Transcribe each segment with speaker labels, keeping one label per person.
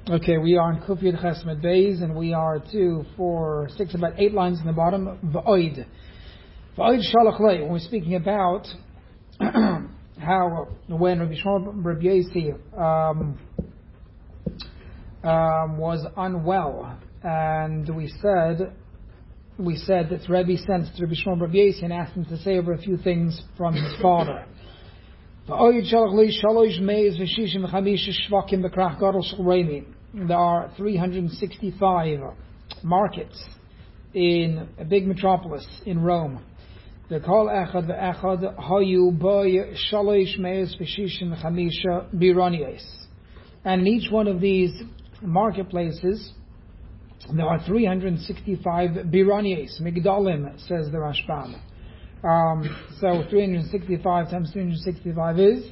Speaker 1: Okay, we are in Kuf Yud Chesed Beis, and we are 2, 4, 6, about 8 lines in the bottom. V'oid shalach lei. When we're speaking about how when Rabbi Shmuel Bar Yosi was unwell, and we said that Rebbe sent to Rabbi Shmuel Bar Yosi and asked him to say over a few things from his father. There are 365 markets in a big metropolis in Rome. And in each one of these marketplaces there are 365 biranies, migdalim, says the Rashbam. So 365 times 365 is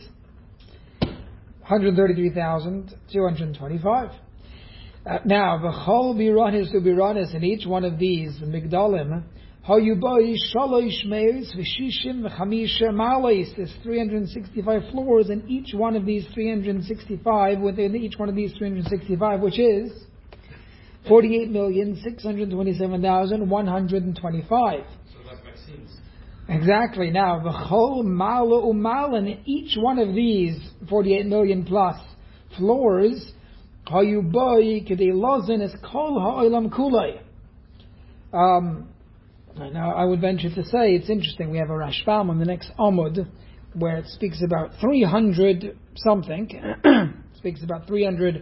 Speaker 1: 133,225. Now, v'chol biranis to biranis, in each one of these migdalim, hayubai shalosh meis v'shishim v'chamisha malais. There's 365 floors, and each one of these 365, within each one of these 365, which is 48,627,125. Exactly. Now, v'chol mala umal, and in each one of these 48 million plus floors, hayubai kedei lozin is kol ha'olam kulay. Now, I would venture to say it's interesting. We have a Rashbam on the next Amud where it speaks about 300 something. Speaks about 300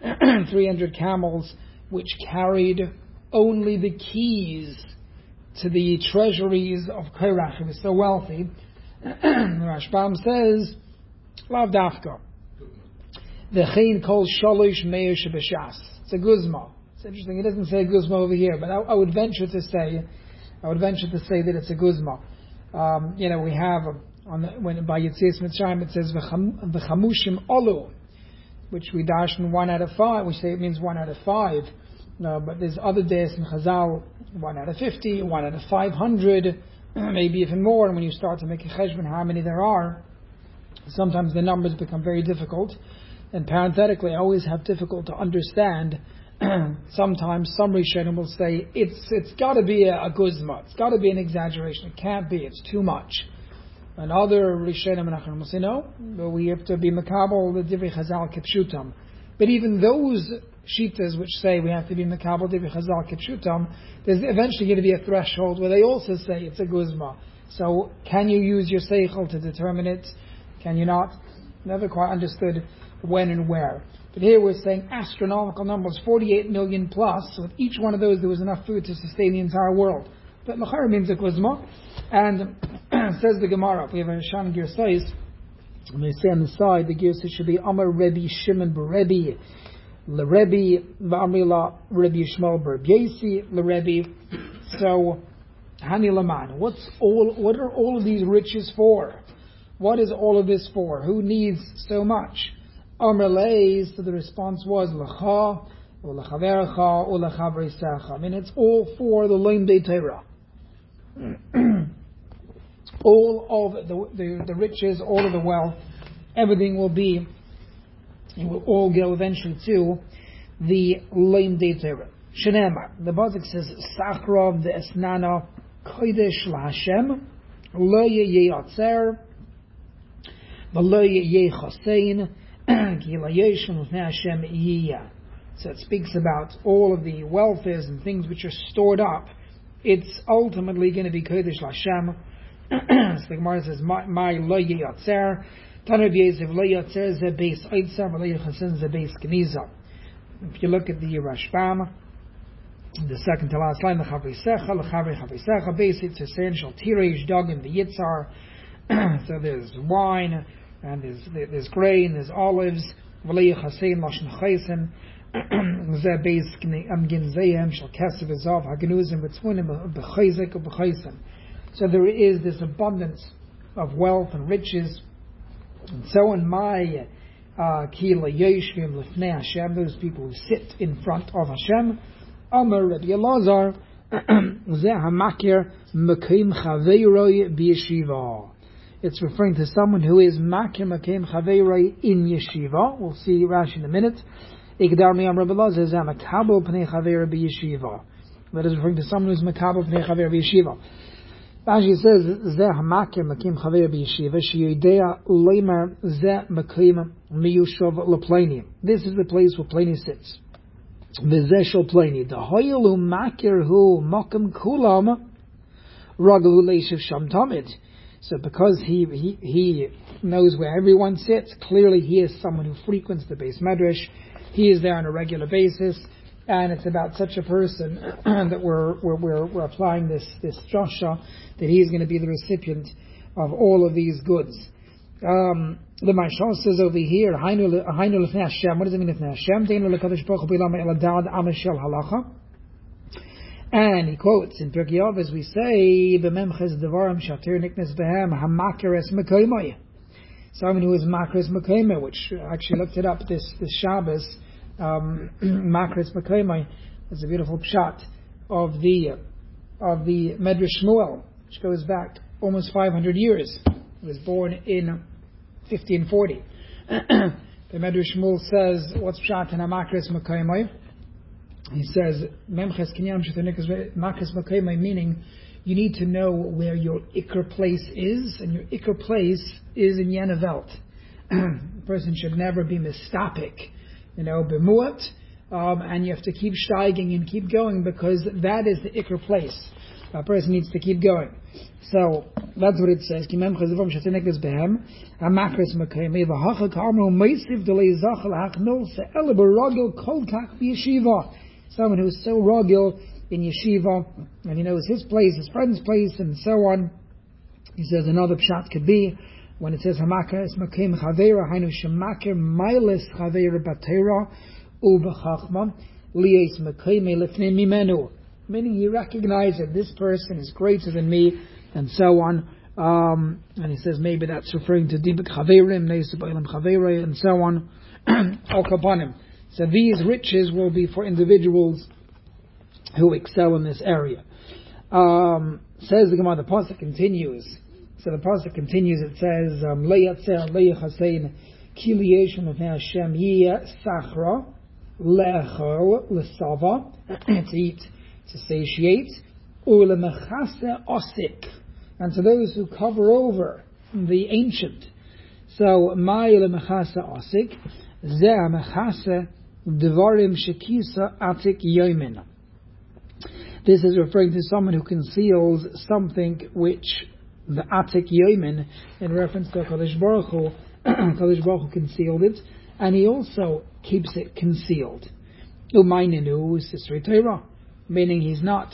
Speaker 1: camels which carried only the keys to the treasuries of Korach. He was so wealthy. The Rashbam says, Lav Dafka. V'chein kol shalosh meir shebeshas. It's a guzma. It's interesting. It doesn't say guzma over here, but I would venture to say that it's a guzma. We have when by Yetzias Mitzrayim it says v'chamushim olu, which we darshan 1 out of 5. We say it means 1 out of 5. No, but there's other days in Chazal, 1 out of 50, 1 out of 500, maybe even more. And when you start to make a cheshbon how many there are, sometimes the numbers become very difficult. And parenthetically, I always have difficult to understand. Sometimes some Rishonim will say it's got to be a guzma, it's got to be an exaggeration. It can't be. It's too much. And other Rishonim will say no, but we have to be makabel the divrei Chazal kipshutam. But even those shitas which say we have to be makabel divrei Chazal kipshutam, there's eventually going to be a threshold where they also say it's a guzma. So can you use your seichel to determine it? Can you not? Never quite understood when and where. But here we're saying astronomical numbers, 48 million plus. So with each one of those there was enough food to sustain the entire world. But l'chara means a guzma. And says the Gemara, we have a Shan Girsais, and they say on the side, the Girsais should be Amar Rebbe Shimon Bar Rebbe, L'Rebbe V'Amrila Rebbe Yishmael Bar Yosi L'Rebbe. So, Hani Laman, what are all of these riches for? What is all of this for? Who needs so much? Amar Lei, so the response was L'cha, or L'chavercha, or L'chavreisecha. I mean, it's all for the Lomdei Torah. All of the riches, all of the wealth, everything will all go eventually to the Lomdei Torah. Shenema, the Pasuk says, Sachra v'esnana kodesh laHashem, lo yeyatzer, v'lo yechasein, ki la yeshem l'fnei Hashem yiyah. So it speaks about all of the welfares and things which are stored up. It's ultimately going to be kodesh laHashem. So the Gemara says, "My lo yatzer." Tanur b'yezev lo yatzer ze beis oitzer, lo yechasen ze beis geniza. If you look at the Rashbam, the second to last line, l'chavreisecha, l'chavreisecha, beis yitzar shel tireish dagim v'yitzar. So there's wine and there's grain, there's olives. Lo yechasen lashon chaysen. Ze beis ginzeihem shel kesev v'zav hagenuzim v'tzvunim b'chayzek u'b'chaysen. So there is this abundance of wealth and riches. And so in my Kila Yeshvim Lefnei Hashem, those people who sit in front of Hashem, Amar Rabbi Elazar, Zeh HaMakir Mekim Chaveiroi B'Yeshiva. It's referring to someone who is Makir Mekim Chaveiroi in Yeshiva. We'll see Rashi in a minute. Ikdar miyam Rabbi Elazar is makabel pnei chaver b'yeshiva. That is referring to someone who's makabel pnei chaver b'yeshiva. Rashi says, Zeh hamaker makim chaver b'yeshiva, sheyodea leimer zeh makim miyushav leplani. This is the place where Pliny sits. V'zeh shel Pliny. The hoyelu makir hu makim kulam raglu leishiv sham tamid. So because he knows where everyone sits, clearly he is someone who frequents the Beis Medrash. He is there on a regular basis. And it's about such a person that we're applying this drasha, that he is going to be the recipient of all of these goods. The Marshal says over here, Hainu lefnei Hashem. What does it mean lefnei Hashem? Deinu lekadosh baruch hu b'ilama eladad ameshel halacha. And he quotes in Pirkei Avos, as we say, b'memches devarim shatir niknes behem hamakeres mekoymai. Someone who is makeres mekoymai, which I actually looked it up this Shabbos. Makris Makaimai is a beautiful pshat of the Medrash Shmuel, which goes back almost 500 years. He was born in 1540. The Medrash Shmuel says, what's pshat in a Makris Makaimai? He says, Memches Kinyam Shetanikas Makris Makaimai, meaning you need to know where your Iker place is, and your Iker place is in Yenavelt. A person should never be mistapik, bemuat, and you have to keep steiging and keep going, because that is the ikr place. A person needs to keep going. So that's what it says. Someone who's so rogil in yeshiva, and he knows his place, his friend's place, and so on. He says another pshat could be when it says Hamakar es makim chavera, hainu shemakir mailes chavera batera ubechachma lies makime lifnei mimenu, meaning he recognizes that this person is greater than me, and so on. And he says maybe that's referring to dibuk chaverim, neisabailam chavera, and so on. Al kapanim. So these riches will be for individuals who excel in this area. Says the Gemara, the pasuk continues. So the pasuk continues. It says, "Le'yatzer le'yachasein kiliyeshim lefnei Hashem yiyeh sachra le'echol le'sava," to eat, to satiate, u'lemechase osik, and to those who cover over the ancient. So my lemechase osik zeh mechase devarim shekisa atik yomin. This is referring to someone who conceals something which the Atik Yomin, in reference to Kadosh Baruch Hu, Kadosh Baruch Hu concealed it, and he also keeps it concealed. Umaynenu Sisrei Torah, meaning he's not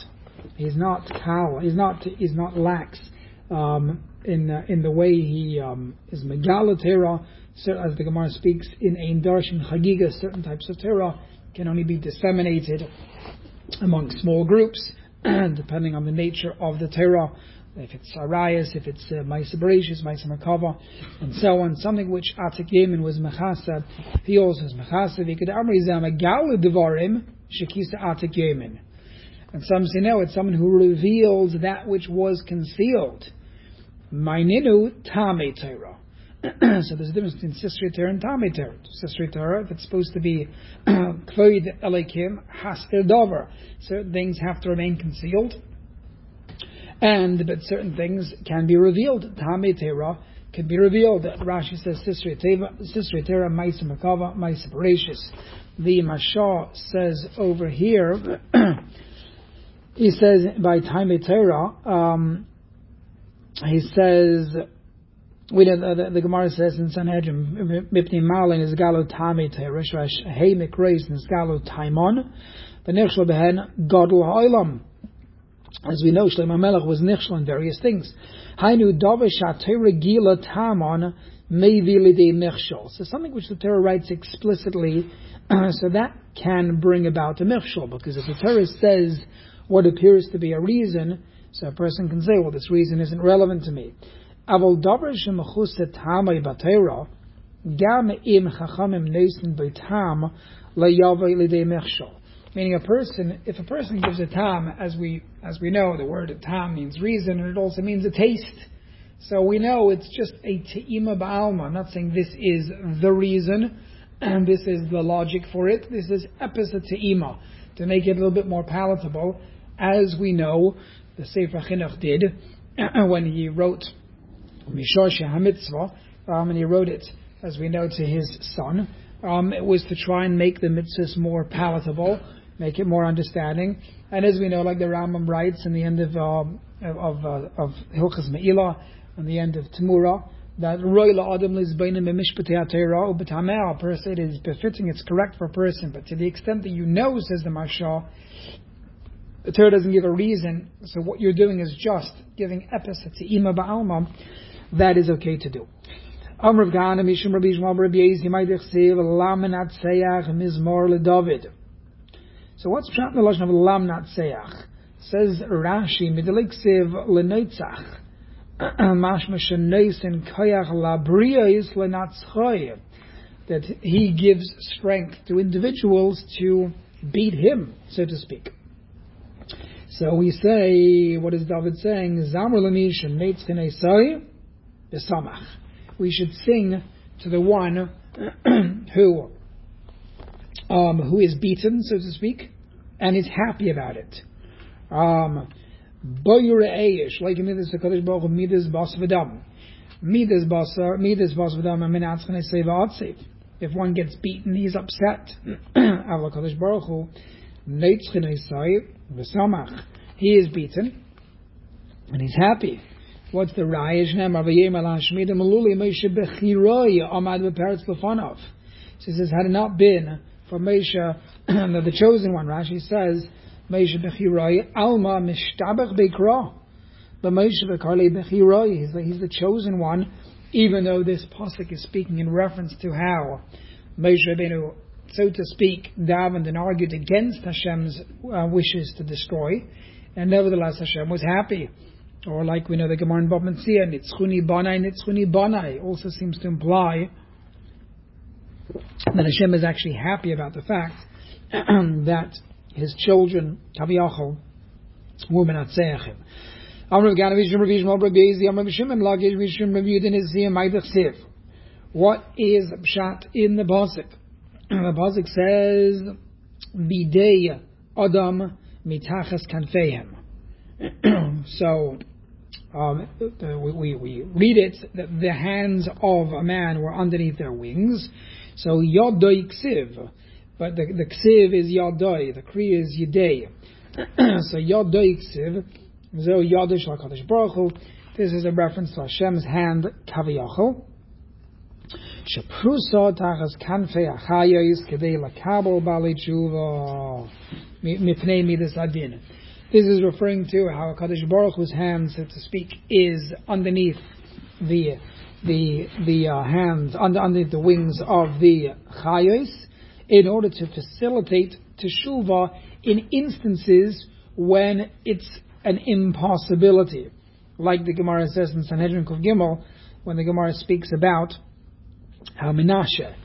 Speaker 1: lax in the way he is Megala Torah. So as the Gemara speaks in Ein Darshan Chagiga, certain types of Torah can only be disseminated among small groups, depending on the nature of the Torah. If it's Arayas, if it's Maisa Bereshis, Maisa Makava, and so on. Something which Atik Yemen was Mechasa, he also is Mechasa. Vikad Amri Zamagal Devarim Shekisa Atik Yemen. And some say no, it's someone who reveals that which was concealed. Maininu Tame Torah. So there's a difference between Sisrei Torah and Tame Torah. Sisrei Torah, if it's supposed to be Kvoid Elikim Haster Dover, certain things have to remain concealed. But certain things can be revealed. Tame Torah can be revealed. Rashi says Sisrei Torah, Maisa Makava, Maisa Bereshis. The Mashah says over here, he says by Tame Torah, he says, we know the Gemara says in Sanhedrin, Mipni Malin is Galo Tame Torah, Shrash Hey Mikreis is Galo Taimon, the Nechshel Behen Godel Ha'olam. As we know, Shlomo Melech was nichshel in various things. Hainu davish ha-Torah gila tamon mevi lidei nichshel. So something which the Torah writes explicitly, so that can bring about a nichshel, because if the Torah says what appears to be a reason, so a person can say, well, this reason isn't relevant to me. Avol davish ha-mechusah tamei b'Torah gam im chachamim neisen b'tam layavei lidei nichshel. Meaning if a person gives a tam, as we know, the word tam means reason, and it also means a taste. So we know it's just a te'ima ba'alma. I'm not saying this is the reason, and this is the logic for it. This is epis te'ima, to make it a little bit more palatable, as we know the Sefer Chinuch did when he wrote Mishosh HaMitzvah, and he wrote it, as we know, to his son. It was to try and make the mitzvahs more palatable, make it more understanding. And as we know, like the Rambam writes in the end of Hilchas Me'ilah, on the end of Temura, that Roila Adam Lizbainim Mishpatei HaTorah U'B'Tameh, a person, it is befitting, it's correct for a person, but to the extent that you know, says the Maharsha, the Torah doesn't give a reason, so what you're doing is just giving epis te'ima ba'alma, that is okay to do. Amr Gana Mishum Rabbi Yishmael Rabbi Yezi Ma'idechsev Lam Natseach Mizmor LeDavid. So what's pshat the lashon of Lam Natseach? Says Rashi Midliksev LeNotzach Mashma Shenoisen Koyach LaBriyos LeNatzchoy, that he gives strength to individuals to beat him, so to speak. So we say, what is David saying? Zamar Lanish and Neitzchinesai Besamach. We should sing to the one who is beaten, so to speak, and is happy about it. Boyure Eish, like Midas HaKadosh Baruch Hu, Midas Bas V'Dam. Midas Bas V'Dam, Amenatzchinesai V'Atziv. If one gets beaten, he's upset. Avla HaKadosh Baruch Hu, Neitzchinesai V'Samach. He is beaten, and he's happy. What's the Raya? So he says, had it not been for Moshe, the chosen one, Rashi says, Moshe Bechiroi, Alma Mishtabach Beikra. But Moshe Bekarle Bechiroi, he's the chosen one, even though this pasuk is speaking in reference to how Moshe Rabbeinu, so to speak, davened and argued against Hashem's wishes to destroy, and nevertheless Hashem was happy. Or like we know the Gemara in Bava Metzia, Nitzchuni Banai also seems to imply that Hashem is actually happy about the fact that his children, Kaviyachol, were menatzeachim. What is pshat in the pasuk? The pasuk says, "Bidei Adam mitachas kanfeihem." So we read it that the hands of a man were underneath their wings. So yodoi ksiv, but the ksiv is yodoi, the kri is yidei. So yodoi ksiv, zo yodoi shel HaKadosh Baruch Hu. This is a reference to Hashem's hand kaviyachol. Sheprusa tachas kanfei achayos kedei lakabel bali tshuva mipnei midas adin. This is referring to how HaKadosh Baruch Hu's hand, so to speak, is underneath the hands, underneath the wings of the chayos, in order to facilitate teshuvah in instances when it's an impossibility. Like the Gemara says in Sanhedrin Kuf Gimel, when the Gemara speaks about how Menashe,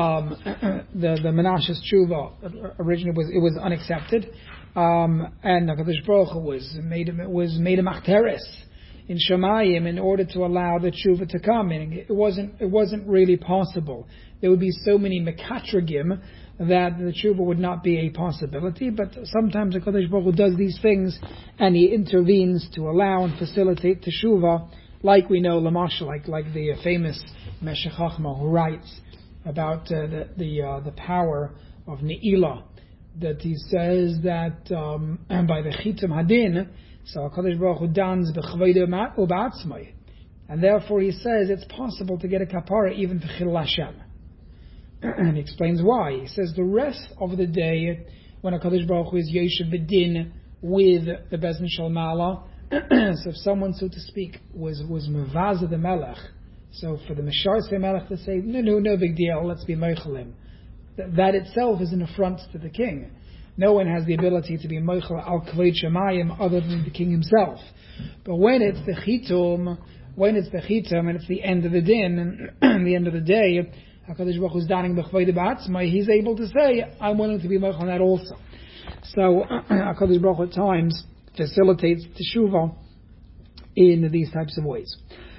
Speaker 1: the Menashe's teshuvah originally was unaccepted. And HaKadosh Baruch Hu was made a machteres in Shemayim in order to allow the tshuva to come. And it wasn't really possible. There would be so many mekatragim that the tshuva would not be a possibility. But sometimes HaKadosh Baruch Hu does these things, and he intervenes to allow and facilitate teshuva, like we know Lamashal, like the famous Meshech Chochmah, who writes about the power of Ne'ilah. That he says that by the Chitim Hadin, so HaKadosh Baruch Hu dans b'chveido u'ba'atzmai, and therefore he says it's possible to get a kapara even for Chilul Hashem. And he explains why. He says the rest of the day, when HaKadosh Baruch Hu is Yeshiv B'din with the Bezdin Shel Ma'ala, so if someone, so to speak, was Mevazah the Melech, so for the Mesharsei Melech to say, no big deal, let's be Meichelim, that itself is an affront to the king. No one has the ability to be Meichel al Kveit Shemayim other than the king himself. But when it's the Chitum, and it's the end of the din, and the end of the day, HaKadosh Baruch Hu is daning b'chveido ba'atzmai, he's able to say, I'm willing to be Meichel on that also. So HaKadosh Baruch Hu at times facilitates teshuvah in these types of ways.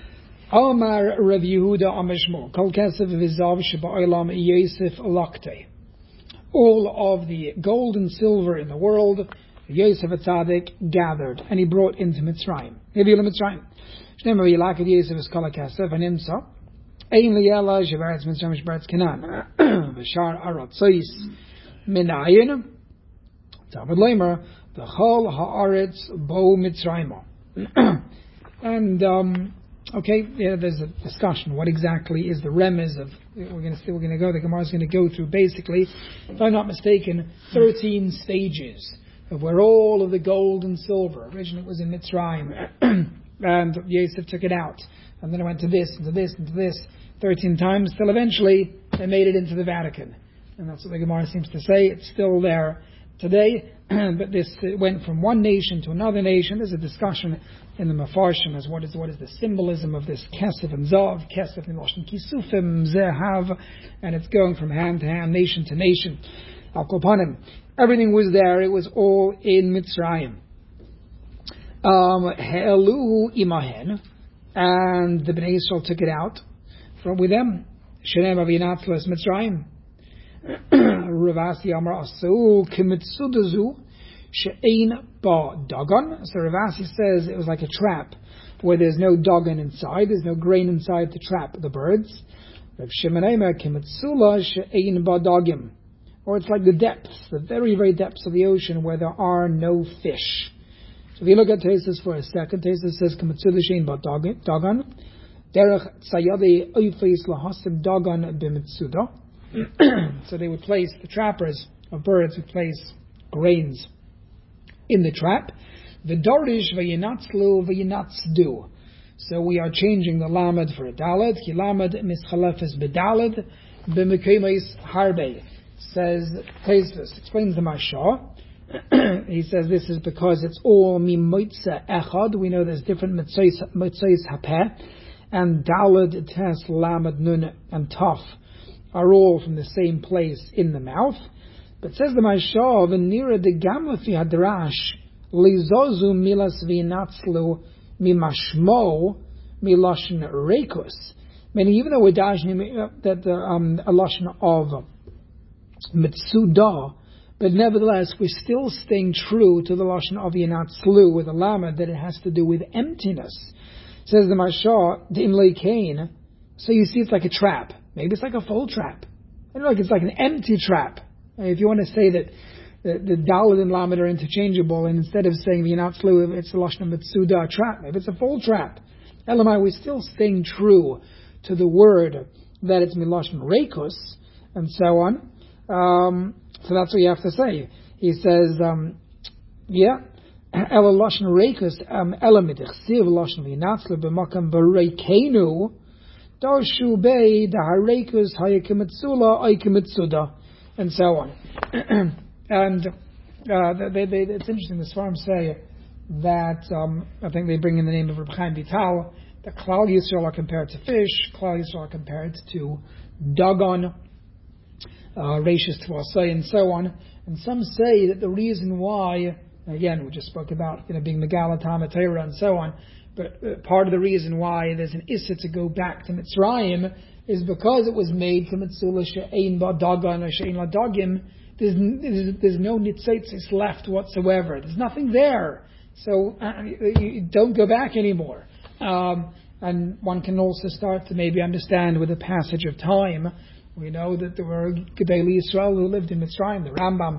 Speaker 1: Amar Rav Yehuda Amishmo, Kol Kesef Vizav Sheba'olam Yosef Lakte. All of the gold and silver in the world, Yosef Atzadik gathered, and he brought into Mitzrayim. Hevi'u Mitzrayim. Shneimar Yilakad Yosef is Kol Kesef and Imsa. Ein Liyala Shevaretz Mitzrayim Shevaretz Canaan. V'shar Aratzois Minayin. Talmud Leimer V'chol Haaretz Bo Mitzrayim. And there's a discussion. What exactly is the remez of? The Gemara is going to go through basically, if I'm not mistaken, 13 stages of where all of the gold and silver originally was in Mitzrayim, and Yosef took it out, and then it went to this and to this and to this 13 times till eventually they made it into the Vatican, and that's what the Gemara seems to say. It's still there today, but this went from one nation to another nation. There's a discussion in the Mefarshim as what is the symbolism of this Kesef and Zav, Kesef in Lashon Kisufim, Zehav, and it's going from hand to hand, nation to nation. Al Kopanim, everything was there. It was all in Mitzrayim. He'elu imahen, and the Bnei Yisrael took it out from with them. Shenem avinatzlas Mitzrayim. Ravasi Amar Asu Kimitsudazu She'ein Ba Dagon. So Ravasi says it was like a trap where there's no dagon inside, there's no grain inside to trap the birds. Rav Shimon Eimer Kimitsula She'ein Ba Dagim. Or it's like the depths, the very, very depths of the ocean where there are no fish. So if you look at Tesis for a second, Tesis says Kimitsula She'ein Ba Dagon. Derech Tzayadi Oifis Lahasim Dagon Bimitsuda. So they would place, the trappers of birds would place grains in the trap. V'dorish v'yinatzlu v'yinatzdu. So we are changing the lamed for a daled. Ki lamed mischalefes bedaled b'mekeimes harbe. Says Tesis, explains the Mashah. He says this is because it's all mimoitza echad. We know there's different mitzayis hapeh, and daled, tes, lamed, nun, and taf are all from the same place in the mouth. But says the Mashal, v'nira de gamlafi hadrash lizozu milas v'inatzlu mimashmo milashon rekus. Meaning, even though we're dashing that a lashon of mitzuda, but nevertheless we're still staying true to the lashon of v'inatzlu with a lama that it has to do with emptiness. Says the Mashal, the imlei kain. So you see, it's like a trap. Maybe it's like a full trap. I don't know, like it's like an empty trap. If you want to say that the Daled and Lamed are interchangeable, and instead of saying V'yinatzlu, it's a Lashon Mitzuda trap. Maybe it's a full trap. Elamai, we're still staying true to the word that it's Milashon Rekus, and so on. So that's what you have to say. He says, Ela Lashon Rekus, Ela Midichsiv Lashon V'yinatzlu b'makam b'reikenu, Darshu Bey, Daharekus, Hayakimitsula, Aikimitsuda, and so on. And it's interesting, the Sfarim say that, I think they bring in the name of Reb Chaim Vital, that Klal Yisrael are compared to fish, Klal Yisrael are compared to Dagon, Rashis to Asay, and so on. And some say that the reason why, again, we just spoke about being Megala, Tamatera, and so on, but part of the reason why there's an issa to go back to Mitzrayim is because it was made from Mitzula She'ein Ba Dagon or She'ein La Dagim. There's no nitzitzis left whatsoever. There's nothing there. So you don't go back anymore. And one can also start to maybe understand with the passage of time. We know that there were Gedolei Yisrael who lived in Mitzrayim, the Rambam,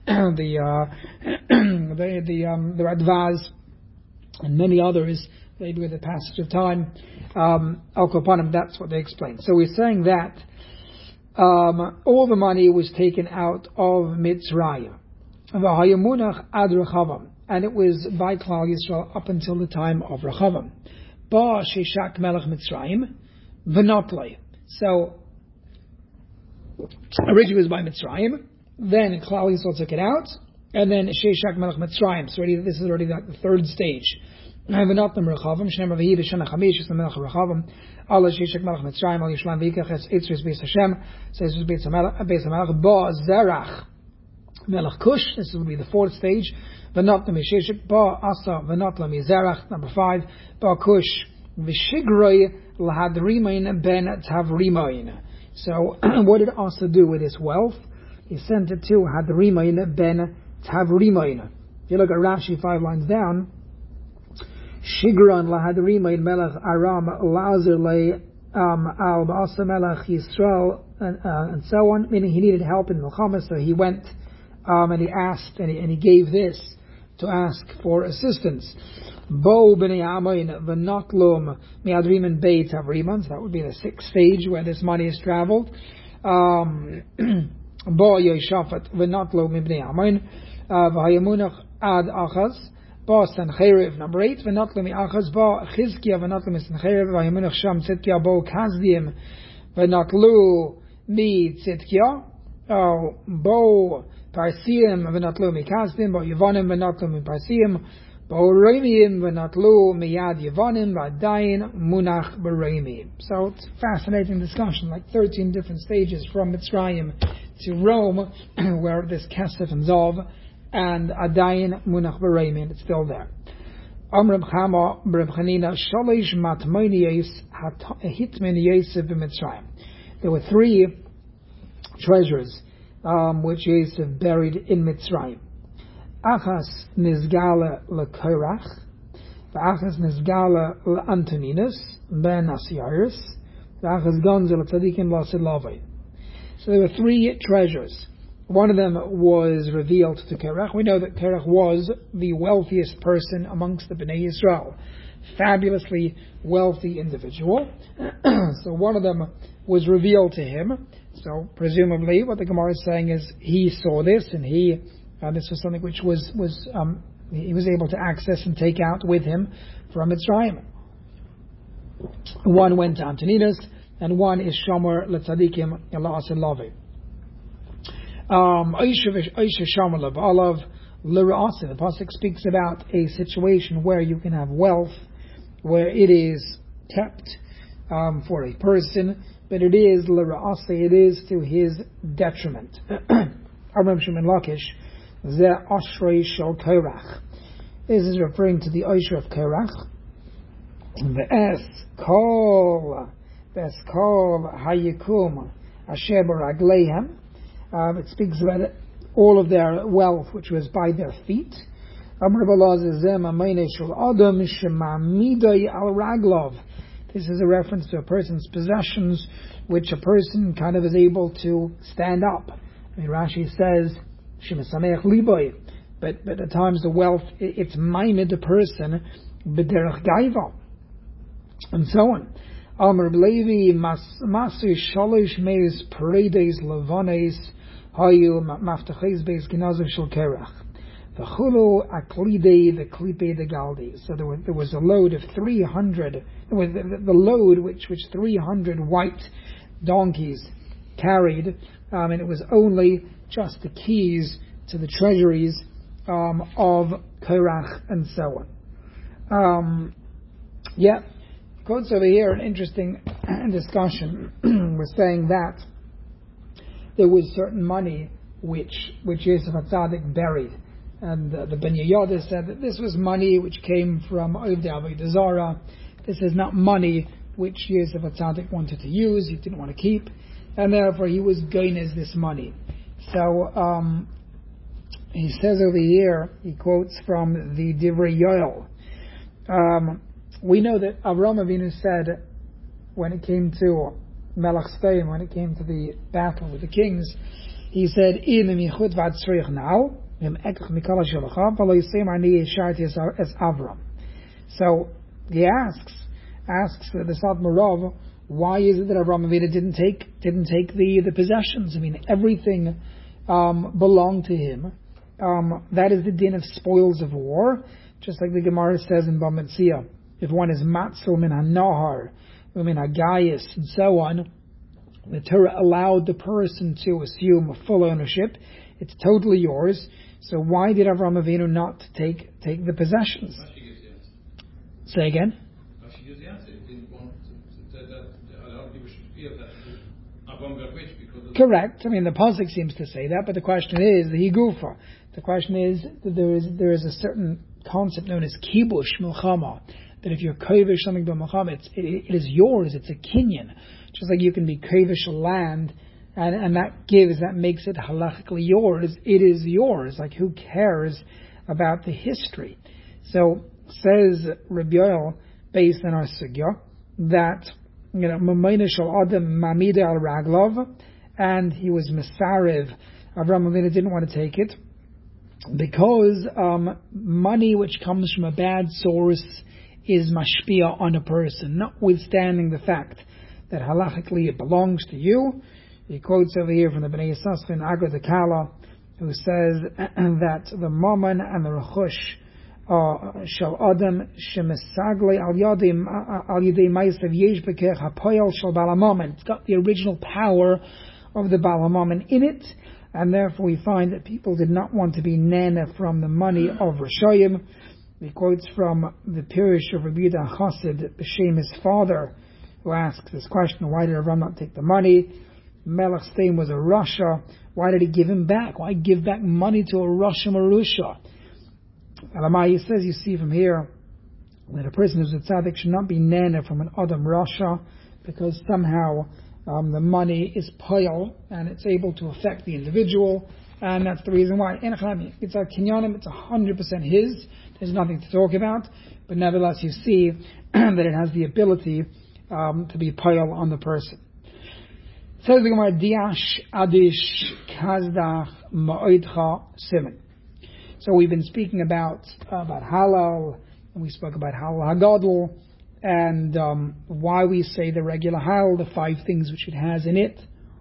Speaker 1: the Radvaz, and many others. Maybe with the passage of time, Al Kopanim, that's what they explain. So we're saying that all the money was taken out of Mitzrayim, and it was by Klal Yisrael up until the time of Rechavam. Ba Sheshak Melech Mitzrayim v'notlei. So originally it was by Mitzrayim, then Klal Yisrael took it out, and then Sheshak Melech Mitzrayim. So this is already the third stage. V'notlem Rechavam Shneim Ravihi v'Shana Chamish Yisrael Melech Rechavam Allah Sheshak Melech Mitzrayim Al Yishlam V'Yikach Es Eitzris Beis Hashem says Beis HaMelech Ba Zerach Melech Kush. This will be the fourth stage. V'notlem Sheshak Ba Asa V'notlem Zerach. Number 5. Ba Kush V'shigroi l'hadrimain ben tavrimain. So, what did Asa do with his wealth? He sent it to Hadrimain ben Tavrimain. If you look at Rashi 5 lines down, Shigron lahadrimain melech Aram lazar le al ba'asa melech Yisrael, and so on, meaning he needed help in Milchama, so he went and he asked, and he gave this to ask for assistance. Bo b'nei Amoin v'notlum mi'adriman beit Tavriman, so that would be the 6th stage where this money is traveled. Bo Yeshafat v'notlum b'nei Amoin v'hayamunach ad achaz. Ba Sancheriv, number 8, v'notlum mi'achaz. Ba Chizkiya v'notlum mi'Sancheriv v'hayamunach sham tzidkiya bo Kazdim v'notlu mi-tzidkiya. Bo Parsiim v'notlu mi-Kazdim. Bo Yevonim v'notlu mi-Parsiim. Ba'oreimim v'natlu miyad Yevonim v'adayin munach b'reimim. So it's a fascinating discussion, like 13 different stages from Mitzrayim to Rome, where this Kesef and Zov and adayin munach b'reimim, it's still there. Amr Chama b'Reb Chanina shalish matmoiniyos hitmin Yosef b'Mitzrayim. There were 3 treasures which Yosef buried in Mitzrayim. Achas nizgala leKorach, v'achas nizgala leAntoninus ben Asiyaris, v'achas gonzel tzadikim l'Asilavai. So there were 3 treasures. One of them was revealed to Korach. We know that Korach was the wealthiest person amongst the Bnei Yisrael, fabulously wealthy individual. So one of them was revealed to him. So presumably, what the Gemara is saying is he saw this, and this was something which was he was able to access and take out with him from Mitzrayim. One went to Antoninus, and one is Shomer L'Tzadikim Ela'asir Lavi. Oisha Shomer L'Alav L'Ra'asir. The pasuk speaks about a situation where you can have wealth, where it is kept for a person, but it is L'Ra'asir, it is to his detriment. Abraham Shimon Lakish. This is referring to the Oisha of Korach. V'es kol hayikum asher b'ragleihem. It speaks about all of their wealth, which was by their feet. This is a reference to a person's possessions, which a person kind of is able to stand up. I mean, Rashi says, but at times the wealth, it's minded the person b'derech gaiva, and so on. Amr Levi masu shalosh meis paredes levanes hayu maftaches beis gnazav shel Korach v'chulu aklidei v'klipei de galdi. So there was a load of 300. There was the load which 300 white donkeys carried, and it was only just the keys to the treasuries of Korach and so on. Quotes over here an interesting discussion. We're saying that there was certain money which Yosef HaTzadik buried, and the Ben Yehoyada said that this was money which came from Ovdei Avodah Zarah. This is not money which Yosef HaTzadik wanted to use, he didn't want to keep, and therefore he was gainers this money. So he says over here, he quotes from the Divrei Yoel. We know that Avraham Avinu said, when it came to Melech Sfeim, when it came to the battle with the kings, he said, so he asks the Satmar Rav, why is it that Avraham Avinu didn't take the possessions? I mean, everything belonged to him. That is the din of spoils of war, just like the Gemara says in Bava Metzia. If one is matzel min hanahar, min hagayis, and so on, the Torah allowed the person to assume full ownership. It's totally yours. So why did Avraham Avinu not take the possessions? Say again. Correct. I mean, the pasuk seems to say that, but the question is the higufa. The question is that there is a certain concept known as kibush milchama, that if you're kovish something b'macham, it is yours. It's a kinyan, just like you can be kovish land, and that makes it halachically yours. It is yours. Like, who cares about the history? So says Rabbi Yoel, based on our sugya, that Mamayna shel Adam mamida al raglov, and he was Mesarev. Avraham Avinu didn't want to take it because money which comes from a bad source is mashpia on a person, notwithstanding the fact that halachically it belongs to you. He quotes over here from the Bnei Yissaschar in Agra the Kala, who says that the mammon and the rechush shel adam shemesagle al yadei ma'asav yesh bekech hapoyel shel bal hamamon. It's got the original power of the bal hamamon in it, and therefore we find that people did not want to be nana from the money of Rishayim. He quotes from the Pirush of Rabbi Yehuda Chassid b'shem his father, who asks this question: why did Avram not take the money? Melech Stein was a Rasha. Why did he give him back? Why give back money to a Rasha Marusha? Elamai says, you see from here, that a person who's a tzaddik should not be nana from an Adam Rasha, because somehow the money is payal and it's able to affect the individual, and that's the reason why. It's a kinyanim, it's 100% his. There's nothing to talk about, but nevertheless you see that it has the ability to be payal on the person. Says the Gemara, Diash Adish Kazdach Ma'odcha Siman. So we've been speaking about halal, and we spoke about halal hagadol, and why we say the regular halal, the 5 things which it has in it.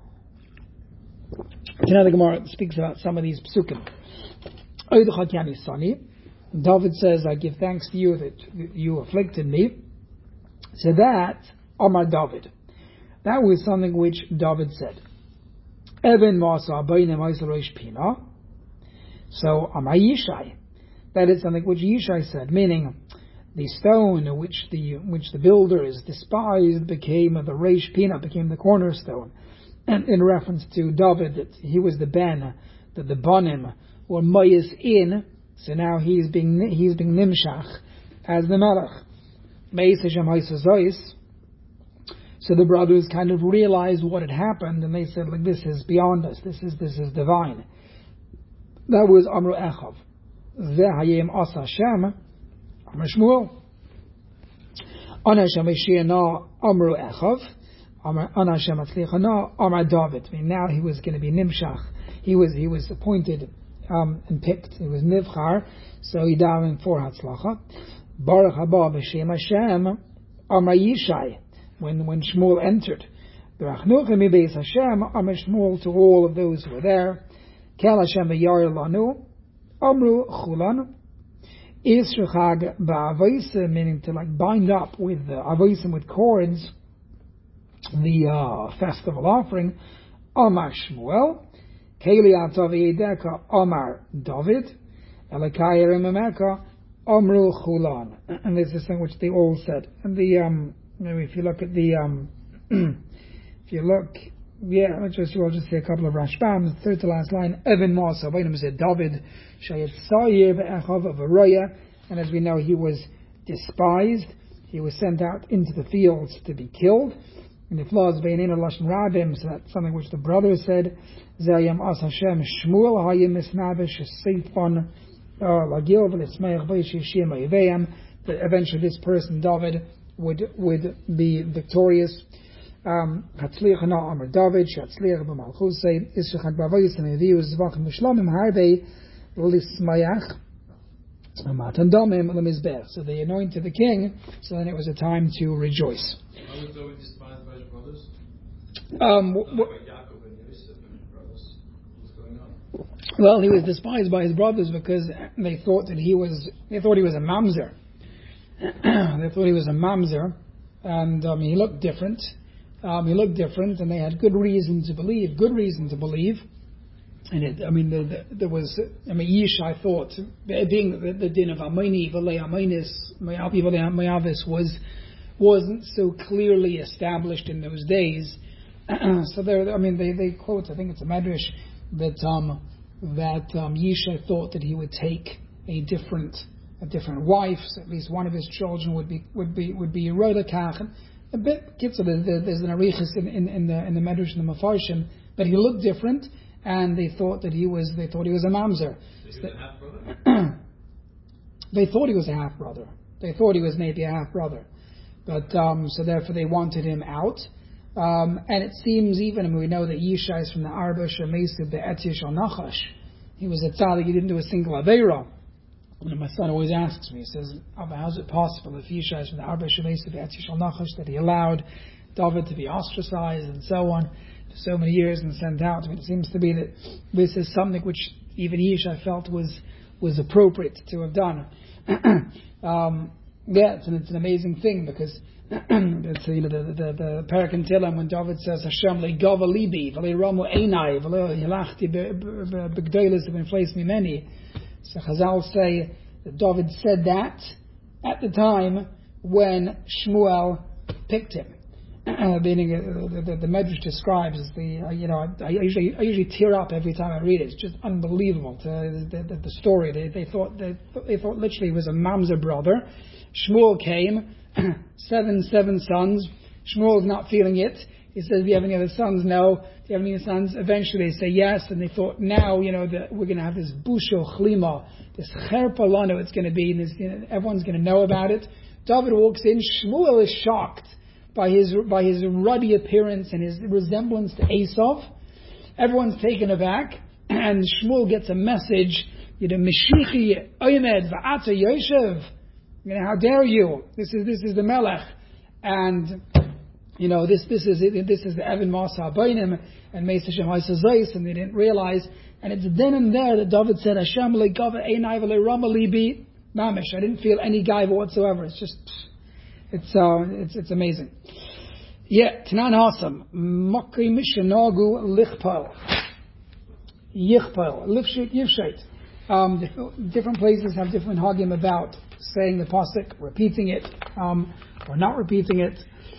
Speaker 1: Now the Gemara speaks about some of these psukim. Oidcha Kyani Sani. David says, I give thanks to you that you afflicted me. So that, Omar David. That was something which David said. Even Masa Bainim Aisel Reish Pina. So Amar Yishai. That is something which Yishai said, meaning the stone which the builders despised became the Reish Pina, became the cornerstone. And in reference to David, that he was the Ben, that the Banim were Mayas in, so now he's being Nimshach as the Melech. Meis Hashem Haisazois. So the brothers kind of realized what had happened, and they said, like, this is beyond us. This is divine. That was Amru Echav. Zehayim Asa Hashem, Amr Shmuel. Ana Hashem Yishiyana Amru Echav. Ana Hashem Atzlichana Amr David. I mean, now he was going to be Nimshach. He was appointed and picked. He was Nivchar. So he davened for Hatzlacha. Baruch haba b'shem Hashem Amr Yishai. When Shmuel entered, Berachnuchem mibeis Hashem, Amr Shmuel to all of those who were there, Kel Hashem v'yar lanu, Amru Chulan, Yisrachag ba'avosim, meaning to like bind up with avosim with cords, the festival offering, Amar Shmuel, Keli atav yedeka, Amar David, Elakayir imameka, Amru Chulan. And this is something which they all said. And the maybe if you look at the, I'll just say a couple of Rashbams. Third to last line, Evan Masa, Bainim said David, Shayat Sayir Be'echav of Araya, and as we know, he was despised. He was sent out into the fields to be killed. And the flaws Be'enin Lashon Rabim, so that's something which the brothers said, Zayam As Hashem Shmuel Hayim Misnavish Seifon Lagil V'Lismeich B'Yishim Ayveim, that eventually this person, David, would be victorious. Hatzlichana Amar David, Shatzlich b'Malchusei, Yisrachak b'Avoyis, and Yeviu Zvachim V'Shlomim Harbei L'Lismayach Matan Domim L'Mizbech. So they anointed the king. So then it was a time to rejoice.
Speaker 2: How was David despised by his brothers? Yaakov and Yosef and his brothers. What's going on?
Speaker 1: Well, he was despised by his brothers because they thought he was a mamzer. They thought he was a mamzer, and he looked different. And they had good reason to believe. And Yishai thought, being the din of Amini, V'lei Aminis, Ma'avi V'lei Ma'avis wasn't so clearly established in those days. So they quote, I think it's a Medrash, that Yishai thought that he would take a different a different wife. So at least one of his children would be Yerodakach. A bit there's an arichis in the Medrash and the Mefarshim, but he looked different, and they thought he was a mamzer.
Speaker 2: So he was a half brother?
Speaker 1: They thought he was a half brother. They thought he was maybe a half brother, but so therefore they wanted him out. And it seems even, we know that Yishai is from the Arba Shemesu Be'etzish al Nachash. He was a tzaddik. He didn't do a single aveira. And my son always asks me, he says, Abba, how's it possible if Yishai is from the Arba Shemesu Be'etzish al Nachash that he allowed David to be ostracized and so on for so many years and sent out? I mean, it seems to be that this is something which even Yishai felt was appropriate to have done. It's an amazing thing, because it's, the Perek in Tehillim when David says Hashem le'gava libi v'le'ramu einai v'le'hilachti b'gdolos v'inflace mimeni. So Chazal say that David said that at the time when Shmuel picked him. Meaning the Medrash describes as I usually tear up every time I read it. It's just unbelievable. The story. They thought literally he was a mamzer brother. Shmuel came, seven sons. Shmuel's not feeling it. He says, "Do you have any other sons?" No. "Do you have any sons?" Eventually they say yes, and they thought, now that we're going to have this busho chlima, this cherpa lano. It's going to be, and everyone's going to know about it. David walks in. Shmuel is shocked by his ruddy appearance and his resemblance to Esav. Everyone's taken aback, and Shmuel gets a message. Mishichi Oymed va'ata Yoshev. How dare you? This is the Melech, and this is the Evan Masa Bainim and Mesa Shem Haisazais, and they didn't realize. And it's then and there that David said, "Hashem le'gava einai v'le'rama libi mamish." I didn't feel any gaiva whatsoever. It's just, it's amazing. Yeah, Tanan Hasam Makrim Shenagu Lichpal Yichpal Lifshit Yivshait. Different places have different hagim about saying the pasuk, repeating it, or not repeating it.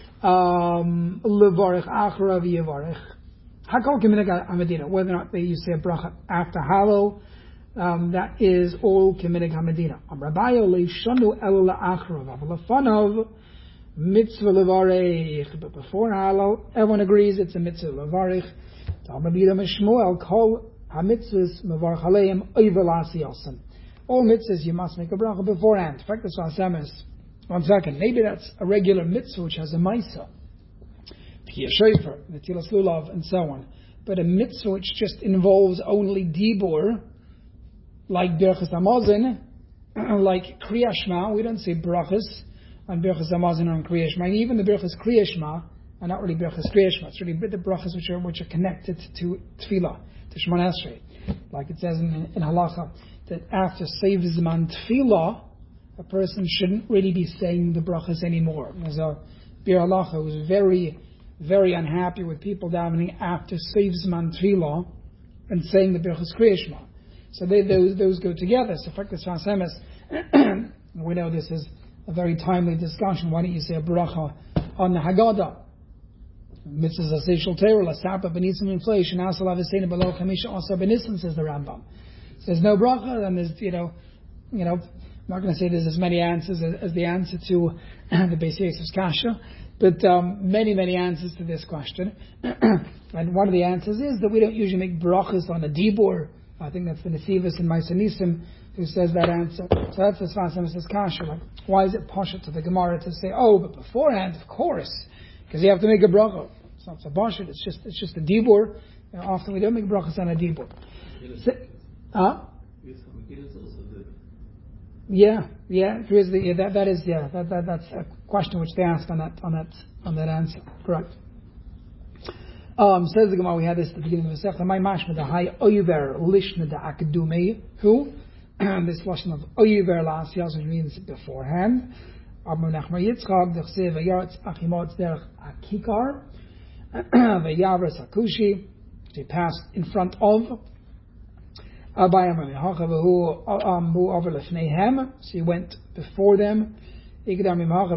Speaker 1: Levarich achra v'yevarich. Hakol k'minig haMedina. Whether or not they say a bracha after Hallel, that is all k'minig haMedina. Rabayo leishanu elu la'achra v'lefanav mitzvah levarich. But before Hallel, everyone agrees it's a mitzvah levarich. Talmudida Mishmuel kol hamitzvahs mevarich aleim oiver la'asiyasim. All mitzvahs you must make a bracha beforehand. In fact, that's Asemes. 1 second. Maybe that's a regular mitzvah which has a maisa, Tchiyah Shofar, Netilas Lulav, and so on. But a mitzvah which just involves only dibur, like Birchas Hamazon, like Kriyas Shema. We don't say brachas on Birchas Hamazon or on Kriyas Shema. And even the Birchas Kriyas Shema are not really Birchas Kriyas Shema. It's really the brachas which are connected to Tefillah, to Shemona Esrei. Like it says in Halacha, that after Seiv Zman Tefillah, a person shouldn't really be saying the brachas anymore. There's a Bir Halacha who was very, very unhappy with people davening after Seiv Zman Tefillah and saying the Birchas Kriyas Shema. So those go together. So Faktas Vasemes, we know this is a very timely discussion. Why don't you say a bracha on the Haggadah? Mitzvahs Aseshul Torah, Lasapa Benisim Inflation, Asal Avesena Below Chamisha Asa Benisim, says the Rambam. Says no bracha, and there's, I'm not going to say there's as many answers as the answer to the Beis Yosef's Kasha, but many, many answers to this question. And one of the answers is that we don't usually make brachas on a dibur. I think that's the Nesivus in Maisanisim who says that answer. So that's the Sfas Emes' Kasha. Like, why is it pasha to the Gemara to say, but beforehand, of course, because you have to make a bracha. It's not so bashit, it's just a dibur. Often we don't make brachas on a dibur. That's a question which they ask on that answer. Correct. Says the Gemara, we had this at the beginning of the Masechta. My mashma the high oyver lishna the akadumei. Who? This lashon of oyver la'asiyas, which means beforehand. Abba Nachman Yitzchak dechsev v'yaretz achimot derech akikar v'yavres akushi. They passed in front of. So he went before them. We see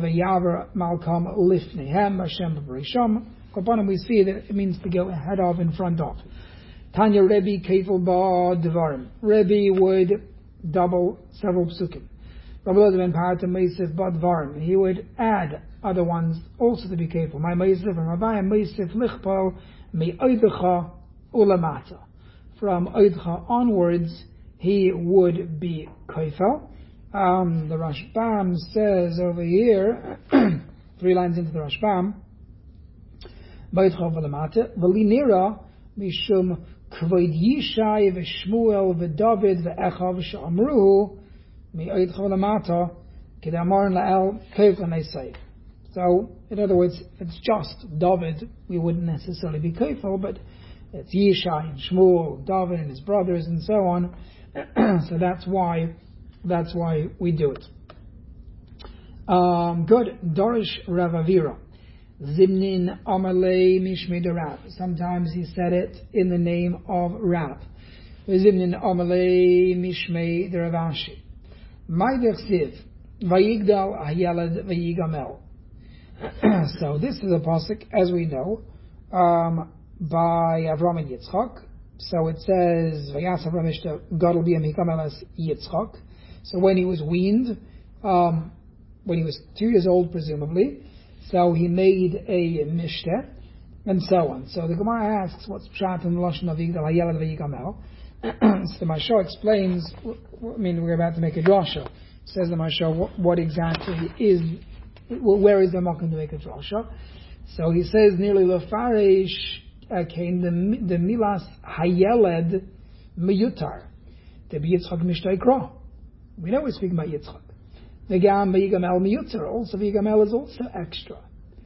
Speaker 1: that it means to go ahead of, in front of. Tanya Rebbe Kefil Ba Devarim. Rebbe would double several psukim. He would add other ones also to be careful. My Meisif and Rabbi Meisif Lichpal Mi Oidecha Ulamata. From Oidecha onwards, he would be Kaifel. The Rashbam says over here, 3 lines into the Rashbam, Oidecha Ulamata, Velinira Mishum Kvoid Yishai V'Shmuel V'David V'Echav Sh'amruhu So, in other words, if it's just David, we wouldn't necessarily be careful, but it's Yishai and Shmuel, David and his brothers and so on. So that's why we do it. Good. Dorish Ravavira. Zimnin Amalei Mishmei de Rav. Sometimes he said it in the name of Rav. Zimnin Amalei Mishmei de Ravashi. Vayigdal Hayelad Vayigamel. So this is a pasuk, as we know, by Avram and Yitzchak. So it says, Vayas Avram Ishta Gadol B'yam Hikamel as Yitzchak. So when he was weaned, when he was 2 years old, presumably, so he made a mishteh, and so on. So the Gemara asks, what's pshat in the lashon of Yigdal Hayelad Vayigamel? So the Mashal explains, we're about to make a drasha. Says the Mashal, what exactly is, where is the makom to make a drasha? So he says, nearly lefarish came the milas hayeled miyutar. The Yitzchak mishtay kra. We know we're speaking about Yitzchak. The gam v'yigamel miyutar. Also v'yigamel is also extra.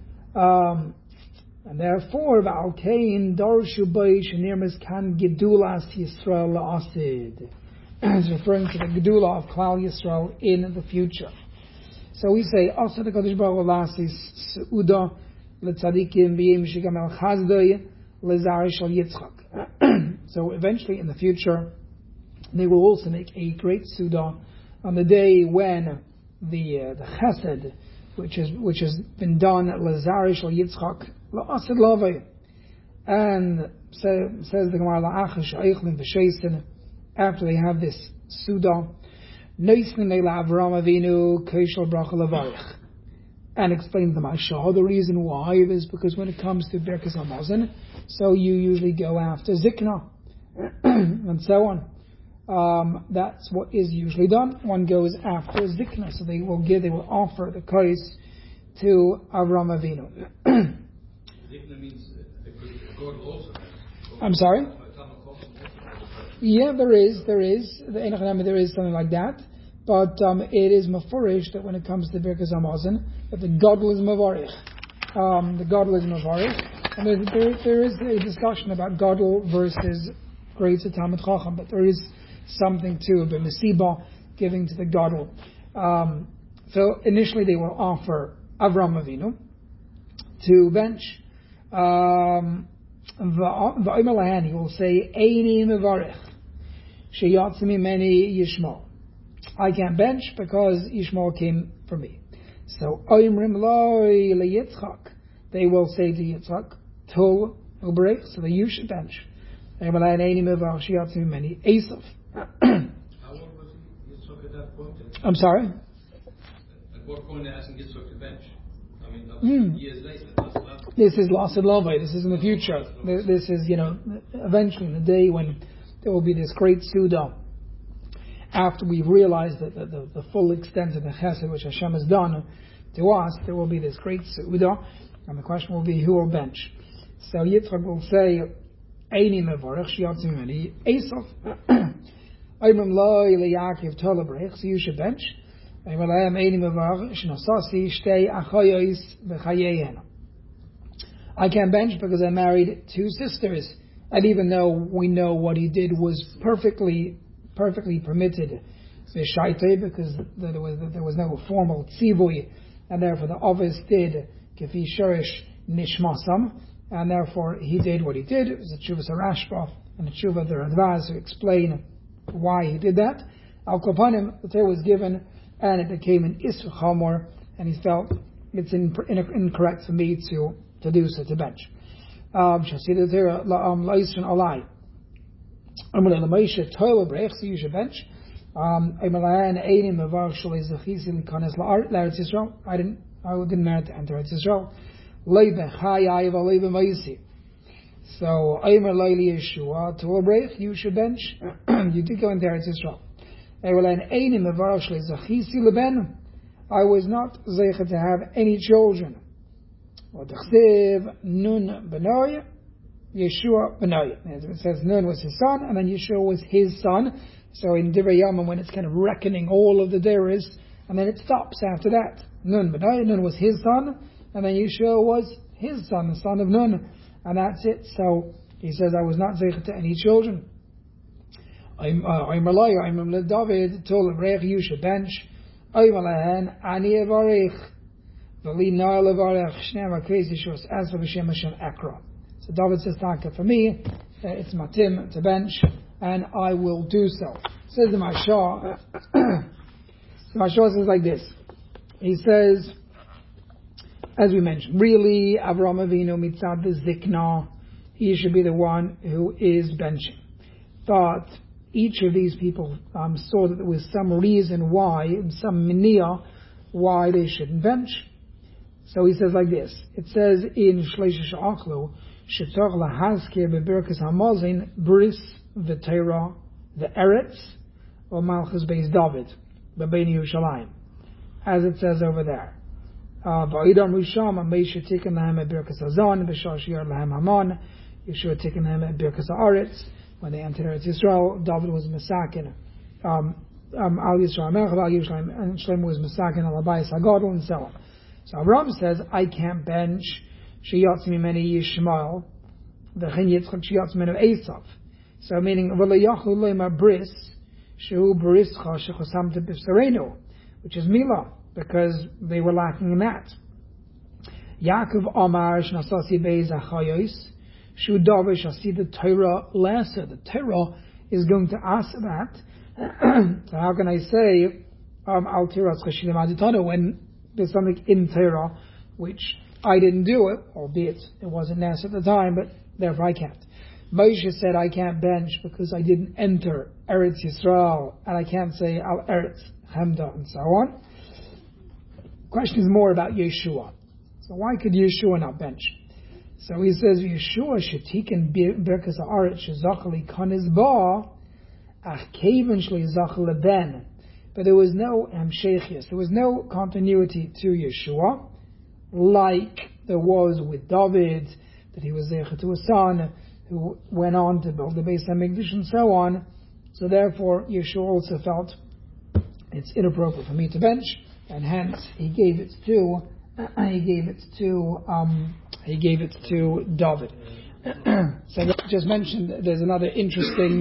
Speaker 1: And therefore, V'alkein Darshu Baish Nirmas Kan Gedulas Yisrael La'asid. It's referring to the Gedula of Klal Yisrael in the future. So we say, Asad HaKadosh Baruch Hu La'asis Seuda L'Tzadikim V'yim Shigamel Chazdoi L'Zari Shal Yitzchak. So eventually in the future, they will also make a great Suda on the day when the Chesed, which has been done at L'Zari Shal Yitzchak, La'asid Lavai. And says the Gemara, La'achish Eichlin V'Sheisin, after they have this Suda, Neisnin Leila Avram Avinu Keishal Bracha Levarich. And explains the Mashal. The reason why is because when it comes to Birkas Hamazon, so you usually go after Zikna, and so on. That's what is usually done. One goes after Zikna, so they will offer the kais to Avram Avinu.
Speaker 2: Zikna means God also.
Speaker 1: I'm sorry? Yeah, there is something like that, but it is mafurish that when it comes to Birkas Hamazon, that the Gadol is mavarich. The Gadol is mavarich, and there is a discussion about Gadol versus great Talmid Chacham, but there is something too, the Mesiba giving to the Gadol. So initially they will offer Avram Avinu to bench. He will say, Eini Mevarich, Sheyatzmi Meni Yishmael. I can't bench because Yishmael came for me. So, Oimrim Loi LeYitzchak. They will say to Yitzchak, Tul Uberich, so that you should bench. Eini Mevarich, Sheyatzmi Meni Esav.
Speaker 2: How old was Yitzchak at that point?
Speaker 1: I'm sorry?
Speaker 2: At what point they're asking Yitzchak to bench? I mean, that was years later.
Speaker 1: This is Lasid Lovay. This is in the future. This is, eventually in the day when there will be this great Suda. After we've realized that the full extent of the Chesed which Hashem has done to us, there will be this great Suda. And the question will be, who will bench? So Yitzchak will say, Eini mevarich shiyatzim meni Esav. Oimrim lo leYaakov tolabrich. So you should bench. Eini mevarich shnasasi shtei achayos v'chayeihen. I can't bench because I married 2 sisters. And even though we know what he did was perfectly permitted, because there was no formal tzivui, and therefore the Ovis did kefi shorish nishmasam, and therefore he did what he did. It was a tshuva Rashba and a tshuva the Radvaz to explain why he did that. Al Kopanim, the Torah was given, and it became an Isra Chamor, and he felt it's incorrect for me to do so, to bench. So you should bench. I didn't merit to enter Eretz Yisrael. So Aymer Laili Yeshua to Abrech, you should bench. You did go into Eretz Yisrael. I was not zeicha to have any children. Nun Benoy, Yeshua Benoy. It says Nun was his son, and then Yeshua was his son. So in Divrei Yamim, when it's kind of reckoning all of the Deris, and then it stops after that. Nun Benoy, Nun was his son, and then Yeshua was his son, the son of Nun. And that's it. So he says, I was not zeicha to any children. I'm David told Abrech, you should bench. Ani Avarech. So David says, for me, it's matim to bench, and I will do so. Says the Mashah. The Mashah says like this. He says, as we mentioned, really, Avraham Avinu mitzad the zikna, he should be the one who is benching. But each of these people saw that there was some reason why, some miniah, why they shouldn't bench. So he says like this. It says in Shleisha Sha'achlu, Shetor lahaskir bebirkas hamazin bris v'teira v'eretz or malchus beis David b'beini Yerushalayim, as it says over there. Va'idam Risham Meisha tikkun lahem at birkas hazon v'shashiyar lahem haman. Yeshua tikkun lahem at birkas haaretz. When they entered Eretz Yisrael, David was Mesakin. Al Yisrael Melech Al Yerushalayim, and Shlomo was Mesakin Al Abayis Hagadol, and so on. So Abraham says, I can't bench Sheyatz Mimeni Yishmael, V'chen Yitzchak Sheyatz Mimenu Esav. So meaning, V'leyachu Lema Bris, Shehu Brischa Shechosamte B'Sarenu, which is Milah, because they were lacking in that. Yaakov Amar Shnasasi Beis Achayos, Shu David shall see the Torah lesser. The Torah is going to ask that. So how can I say Al Tiras Chashilim Aditana when there's something in Torah which I didn't do it, albeit it wasn't Nas at the time, but therefore I can't. Moshe said I can't bench because I didn't enter Eretz Yisrael, and I can't say Al Eretz Hamda and so on. Question is more about Yeshua. So why could Yeshua not bench? So he says, Yeshua shetiken birkas haaretz shezachali kanis ba, ach keven shli zachal leben. But there was no hamshechias, there was no continuity to Yeshua, like there was with David, that he was zeicha to a son, who went on to build the Beis HaMikdash and so on. So therefore, Yeshua also felt it's inappropriate for me to bench, and hence he gave it to David. So I just mentioned there's another interesting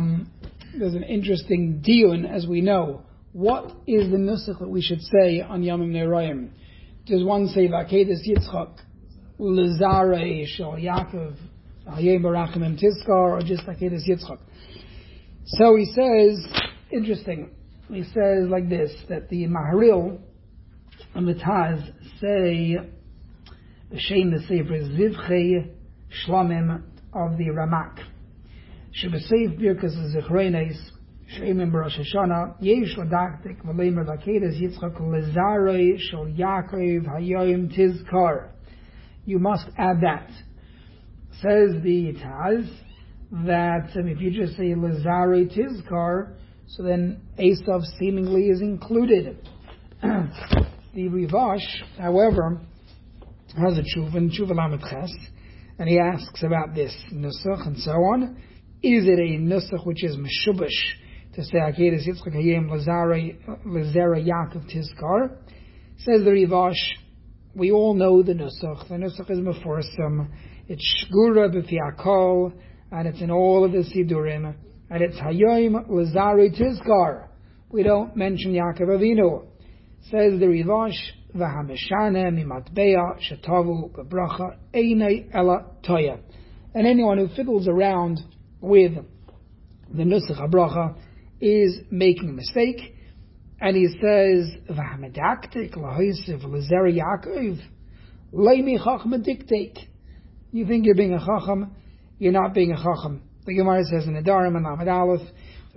Speaker 1: diyun, as we know. What is the nusach that we should say on Yamim Ne'arayim? Does one say Vakedes Yitzchak Lezarei Shal Yaakov Hayem Barachim Tizkar, or just Vakedes Yitzchak? So he says, interesting. He says like this, that the Maharil and the Taz say B'Shem the Sefer Zivchei Shlamim of the Ramak. Shebesef Birkas Zichreines Sheimim B'Rosh Hashanah Yesh Ladaktik V'Leimer Vakedes Yitzchak Lezarei Shal Yaakov Hayom Tizkar. You must add that. Says the Taz that if you just say Lezarei Tizkar, so then Esav seemingly is included. The Rivash, however, has a tshuva lamed ches, and he asks about this nusach and so on. Is it a nusach which is meshubash to say Akedes Yitzchak Hayem Lezera Yaakov Tizkar? Says the Rivash, we all know the nusach. The nusach is meforsim. It's shgura b'fi hakol, and it's in all of the sidurim, and it's Hayem Lezera Tizkar. We don't mention Yaakov Avinu. Says the Rivash, V'hameshane mimatbeya shetavu b'bracha einei ela toya. And anyone who fiddles around with the nusach habracha is making a mistake. And he says, V'hamedaktik lahoisiv l'zera Yaakov leimi chacham diktek. You think you're being a chacham, you're not being a chacham. The Gemara says in Nedarim and Lamed Aleph,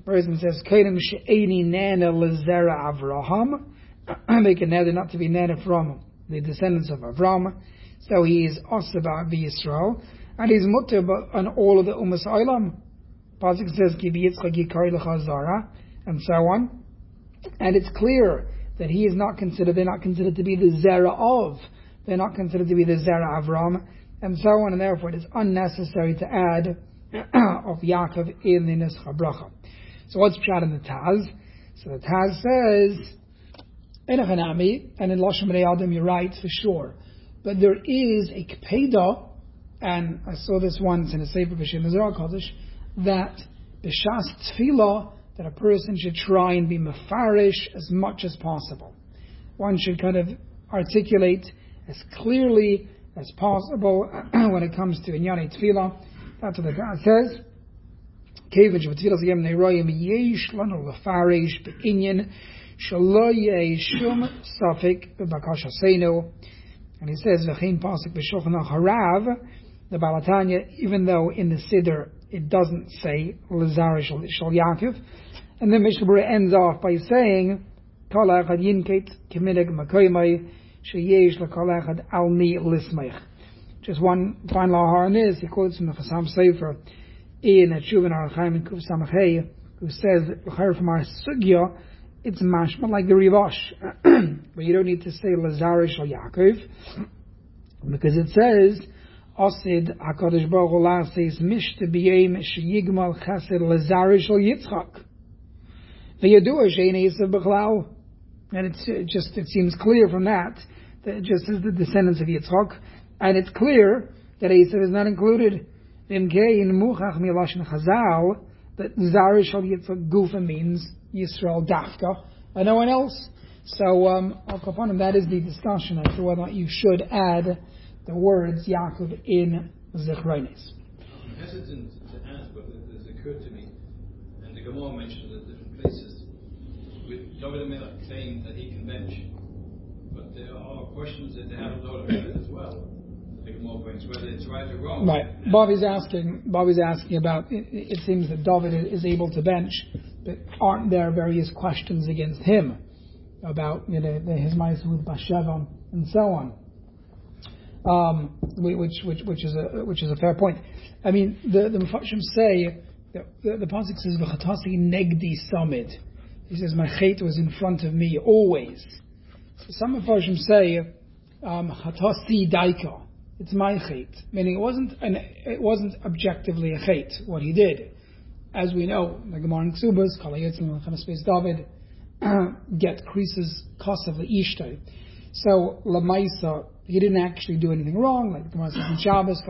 Speaker 1: The person says, Kedem she'eni nana lezera Avraham. Make a neder not to be nana from the descendants of Avram. So he is osaba v'Yisrael. And he's mutter on all of the Umas Olam. Pasuk says, Ki v'yitzchak yikar lecha zara, and so on. And it's clear that he is not considered, they're not considered to be the Zera of, they're not considered to be the Zera Avram, and so on, and therefore it is unnecessary to add of Yaakov in the Nischa Bracha. So what's pshat in the Taz? So the Taz says, Enochanami, and in Lashon Bnei Adam you're right for sure, but there is a Kpeda, and I saw this once in a Sefer B'Shem Zohar Kodesh, that B'Shas Tefillah, that a person should try and be mefarish as much as possible. One should kind of articulate as clearly as possible when it comes to Inyane Tefillah. That's what the Taz says. Kevin Shabbatfilas Yem Neiroyim Yesh Lanu Lefarish Be'inyan Shalo Yeshum Safik B'Bakasha Seinu. And he says V'chein Pasuk B'Shulchan Aruch Harav, the Balatanya, even though in the Siddur it doesn't say Lazar Shal Yaakov. And then Mishnah Berurah ends off by saying, Kol echad yinket k'minhag makoymai sheyesh l'kol echad al mi lismeich. Just one final ahar on this, he quotes from the Chassam Sofer in Tshuva Orach Chaim in Kuf Samach Hey, who says, L'chayr from our sugya, it's mashma like the Rivash. But you don't need to say Lazar Shal Yaakov, because it says, Osid HaKadosh Baruch Hu La'aseis Mishte B'yem Sheyigmal Chesed Lazar Shal Yitzchak. V'yadua She'ein Esav B'chlal. And it seems clear from that it just is the descendants of Yitzchak, and it's clear that Esav is not included. V'imkein Muchach Milashon Chazal, that Zar Shal Yitzchak Gufa means Yisrael Dafka, and no one else. So, Al-Kapanim, that is the discussion as to whether or not you should add the words Yaakov in Zechronis.
Speaker 2: I'm hesitant to add, but it has occurred to me, and the Gemara mentioned it at different places, with David HaMelech claiming that he can bench, but there are questions that they have about it as well. The Gemara brings whether it's right or wrong.
Speaker 1: Right. Bobby's asking about. It seems that David is able to bench, but aren't there various questions against him about his ma'aseh with Bathsheba and so on? Which is a fair point. I mean, the Mefarshim say that the pasuk says v'chatasi negdi samid. He says my chait was in front of me always. So some Mefarshim say chatasi daika. It's my chait, meaning it wasn't objectively a chait what he did. As we know, the Gemara in Ksubas, Kala Yitzim Chanas David get creases kosavli ishtay. So Lamaisa, he didn't actually do anything wrong, like the Gemara says in Shabbos,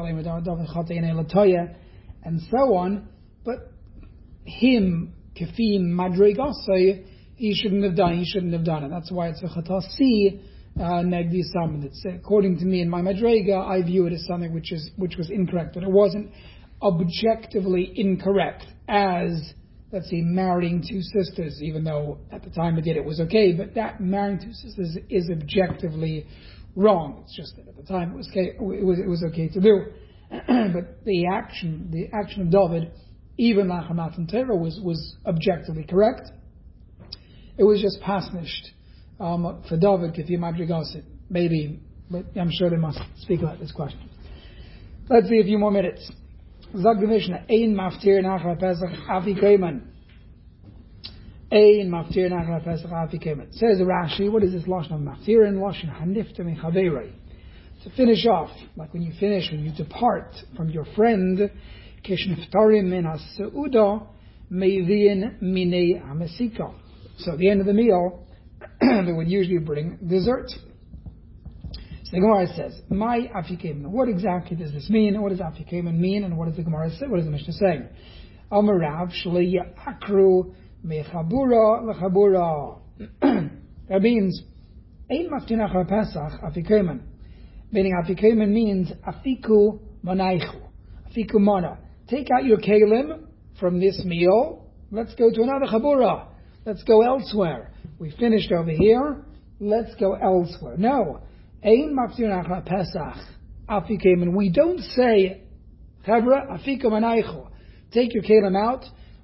Speaker 1: and so on. But him, Kefim Madrigasai, he shouldn't have done it. That's why it's a Chatasi Negdi Samad. It's according to me in my Madrega, I view it as something which was incorrect, but it wasn't objectively incorrect as, let's say, marrying two sisters, even though at the time it was okay, but that marrying two sisters is objectively wrong. It's just that at the time it was okay to do. But the action of David, even Lachamat and Torah, was objectively correct. It was just pasnished for David, Kefi Madrigasit. Maybe, but I'm sure they must speak about this question. Let's see a few more minutes. Zag the Mishnah, Ein maftir nachar Pesach afi keiman. Ein maftir nachar Pesach afi keiman. Says Rashi, what is this lashon of maftir? And lashon hanifta mechaverei. To finish off, like when you depart from your friend, kishniftarim min ha'seuda meivin minei hamesika. So at the end of the meal, they would usually bring dessert. So the Gemara says, "My afikemen." What exactly does this mean? What does afikemen mean? And what does the Gemara say? What is the Mishnah saying? Amarav shlei akru mechabura lechabura. That means ein maftinach Pesach afikemen. Meaning afikemen means afiku manaichu, afiku mana. Take out your kelim from this meal. Let's go to another chabura. Let's go elsewhere. We finished over here. Let's go elsewhere. No. Ein maftir Pesach afikemen. We don't say, Chavra afiku manaichu. Take your kelim out.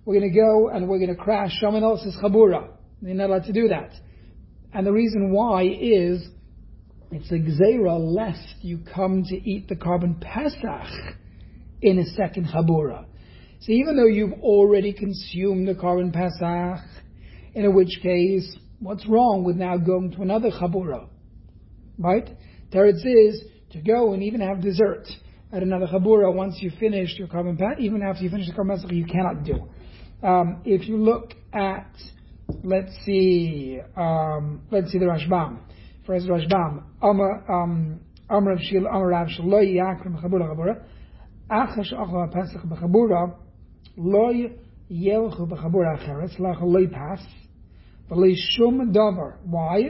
Speaker 1: we're going to go and we're going to crash someone else's chabura. You're not allowed to do that. And the reason why is it's a gzeira lest you come to eat the Korban Pesach in a second chabura. So even though you've already consumed the Korban Pesach, in which case, what's wrong with now going to another chabura? Right? Teretz is to go and even have dessert at another chabura once you finish your Korban Pesach. Even after you finish the Korban Pesach, you cannot do. If you look at, let's see the Rashbam. First Rashbam, Amar Rav Shelo Yakrim Chabura Chabura, Achash Achla Pesach B'Chabura, Lo Yelchu B'Chabura Acheres, Lach Lo Pas, V'Lo Shum Davar. Why?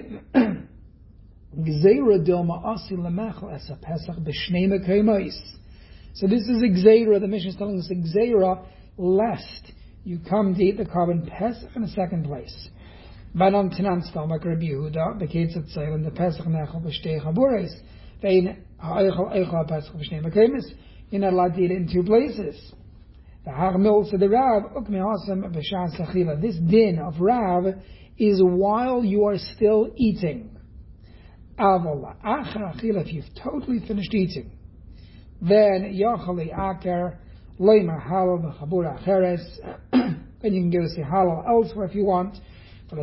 Speaker 1: Gzeira Dilma Asi Lemechel Esa Pesach B'Shnei Mekayimos. So this is a Gzeira. The Mishnah is telling us a Gzeira lest you come to eat the Korban Pesach in a second place. Vanam Tinan Stomach Rabbi Yehuda, the Kates at Salem, the Pesach Nechel B'Shtei Chaburas. Vein Ha'Eichel Eichel Pesach B'Shnei Mekayimos. You're not allowed to eat it in two places. The Harmil said the Rav Ukmi Hasam B'Shas Achila. This din of Rav is while you are still eating. Aval Achar Achila, if you've totally finished eating, then Yachali Aker Leima Halal B'Chabura Acheres. Then you can go say halal elsewhere if you want. And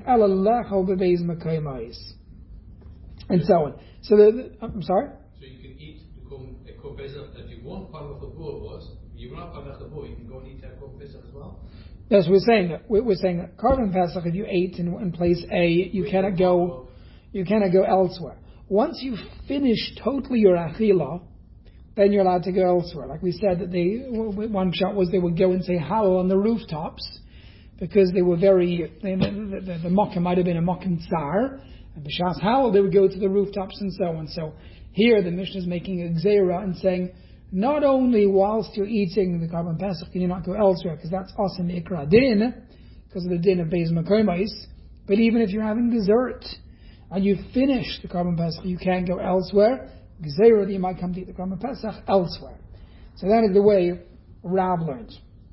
Speaker 1: so on. So I'm sorry?
Speaker 2: So you can eat the Korban Pesach that you want part of the chabur was. You want part of the chabur, you can go and eat that Korban Pesach as well?
Speaker 1: Yes, we're saying that Korban Pesach, if you ate in place A, you cannot go elsewhere. Once you finish totally your achila, then you're allowed to go elsewhere. Like we said, that one shot was they would go and say halal on the rooftops, because they were the mokim might have been a mokim tsar, and b'shas halal they would go to the rooftops and so on. So here the Mishnah is making a gzeira and saying, not only whilst you're eating the Korban Pesach can you not go elsewhere, because that's asim ikra din, because of the din of beis makomos, but even if you're having dessert and you finish the Korban Pesach, you can't go elsewhere. Gzeira that you might come to eat the Korban Pesach elsewhere. So that is the way Rav learns.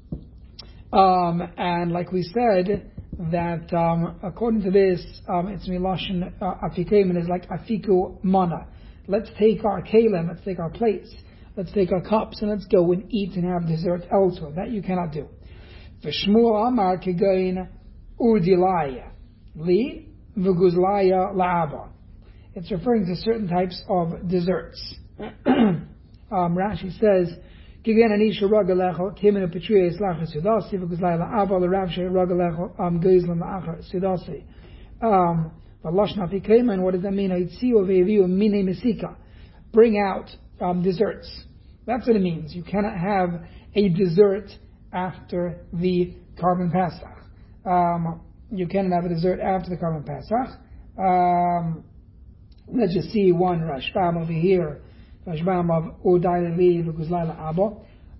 Speaker 1: And like we said, that according to this, it's milashon afikeim, and it's like afiku mana. Let's take our kalim, let's take our plates, let's take our cups, and let's go and eat and have dessert elsewhere. That you cannot do. V'shmuel amar kegoin urdilaya li v'guzlaya la'aba. It's referring to certain types of desserts. Rashi says, Kigen anisha ragalecho kimin upetria islachas sudasi v'guzlaya la'aba l'ravshe ragalecho geizlam la'achar sudasi. V'lashna fikema, and what does that mean? Haitziu ve'eviu mine mesika. Bring out desserts. That's what it means. You cannot have a dessert after the Korban Pesach. You cannot have a dessert after the Korban Pesach. Let's just see one Rashbam over here. Rashbam of Udai Li V'Guzlai La'abo.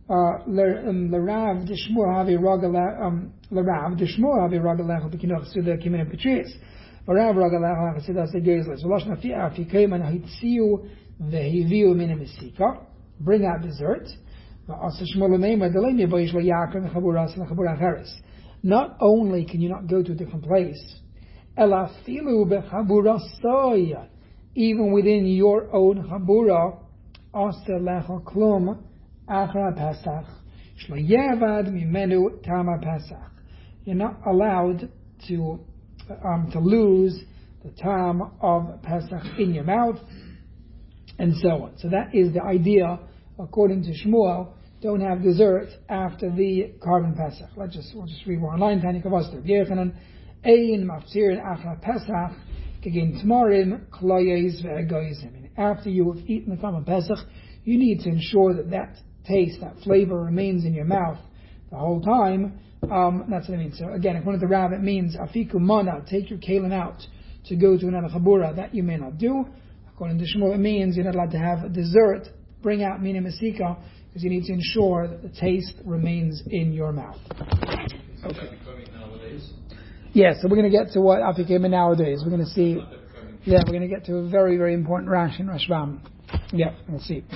Speaker 1: L'Rav D'Shmur Havi L'Rav D'Shmur Havi Ragalecho B'Kinoch Suda Kimin Petris. L'Rav Ragalecho Hasidas Egezles. V'Losh Nafi'a Fikei Man Hitziu V'Hiviu Min Mesika. Bring out dessert. Not only can you not go to a different place, even within your own chabura, you're not allowed to lose the time of Pesach in your mouth, and so on. So that is the idea, according to Shmuel. Don't have dessert after the Korban Pesach. We'll just read one line. Tani Kavastar. Yechanan ein maftirin achla Pesach kegin tmarim kloyes ve'egoyzim. After you have eaten the Korban Pesach, you need to ensure that taste, that flavor remains in your mouth the whole time. That's what it means. So again, according to the Rav, it means afiku mana. Take your kalim out to go to another chabura. That you may not do. According to Shmuel, it means you're not allowed to have dessert. Bring out mina mesika, because you need to ensure that the taste remains in your mouth. Okay. Yeah, so we're going to get to what afikim nowadays. We're going to see. Yeah, we're going to get to a very, very important Rash in Rashbam. Yeah, we'll see.